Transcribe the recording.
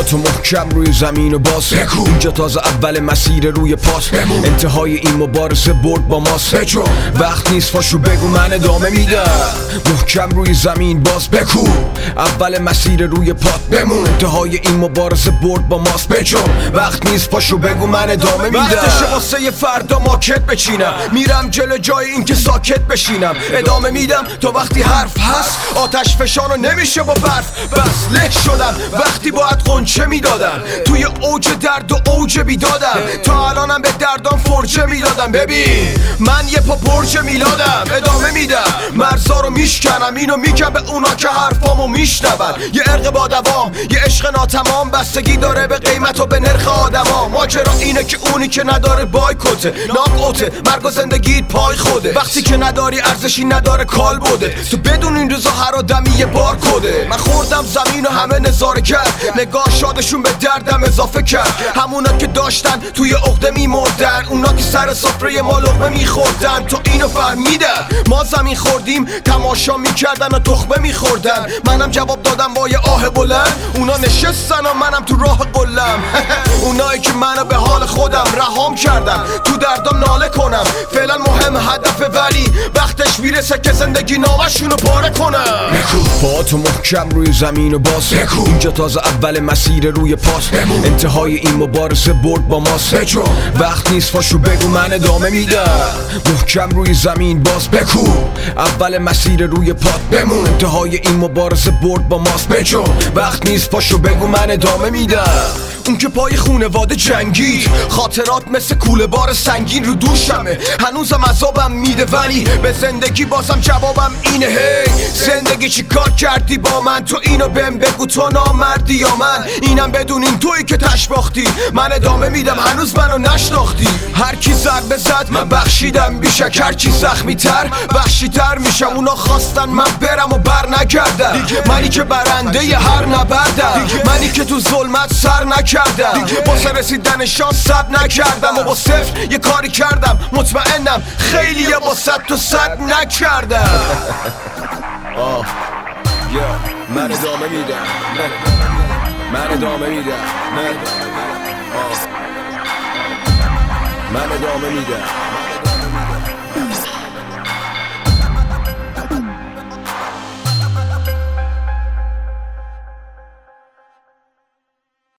پاتو محکم روی زمین و باز بکو. اینجا تازه اول مسیر روی پاس بمون. انتهای این مبارزه برد با ماست. وقت نیست پاشو بگو من ادامه میدم. محکم روی زمین باز بکو. اول مسیر روی پات بمون. انتهای این مبارزه برد با ماست. وقت نیست پاشو بگو من ادامه میدم. وقتشه واسه فردا ماکت بچینم. میرم جلو جای این که ساکت بشینم. ادامه میدم تا وقتی حرف هست. آتش فشانو نمیشه با برف. بس له شدم وقتی باید قنچه میدادم. توی اوج درد و اوج بیدادم. تا الانم به دردام فرجه میدادم. ببین من یه پا برج میلادم. ادامه میدم مرزا رو میشکنم. اینو میگم به اونا که حرفامو میشنون. یه عرق با دوام یه عشق ناتمام. بستگی داره به قیمت و به نرخ آدما. ماجرا اینه که اونی که نداره بایکوته. ناک اوته مرگ و زندگیت پای خوده. وقتی که نداری ارزشی نداره کال بوده. تو بدون این روزا هر آدمی یه بار کده. من خوردم زمین و همه نظاره کرد. نگاه شادشون به دردم اضافه کرد. همونا که داشتن توی عقده میمردن. اونا که سر سفره ما لقمه میخوردن. تو اینو فهمیدن ما زمین خوردیم تماشا میکردن و تخمه میخوردن. منم جواب دادم با یه آه بلند. اونا نشستن و منم تو راه قلم. اونایی که منو به حال خودم رهام کردن. تو دردم ناله کنم فعلا مهم هدفه. ولی وقتش میرسه که زندگی نامشونو پاره کنم. پاتو محکم روی زمین و باز بکو. اینجا تازه اول مسیر روی پاس بمون. انتهای این مبارزه برد با ماست. وقت نیست پاشو بگو من ادامه میدم. محکم روی زمین باز بکو. اول مسیر روی پات بمون. انتهای این مبارزه برد با ماست. وقت نیست پاشو بگو من ادامه میدم. اون که پای خونواده جنگید. خاطرات مثل کوله بار سنگین رو دوشمه. هنوزم عذابم میده ولی به زندگی بازم جوابم اینه. هی زندگی چی کار کردی با من؟ تو اینو بهم بگو تو نامردی یا من؟ اینم بدون این تویی که تشباختی. من ادامه میدم هنوز منو نشناختی. هر کی ضربه زد من بخشیدم بیشک. هر کی زخمی تر وحشی تر میشم. اونا خواستن من برم و بر نگردم. منی که برنده ی هر نبردم. منی که تو ظلمت سر نکردم. واسه رسیدن شانس صد نکردم. و با صفر یه کاری کردم. مطمئنم خیلی یه با صد تو صد نکردم. من ادامه میدم. من ادامه میدم. من ادامه میدم.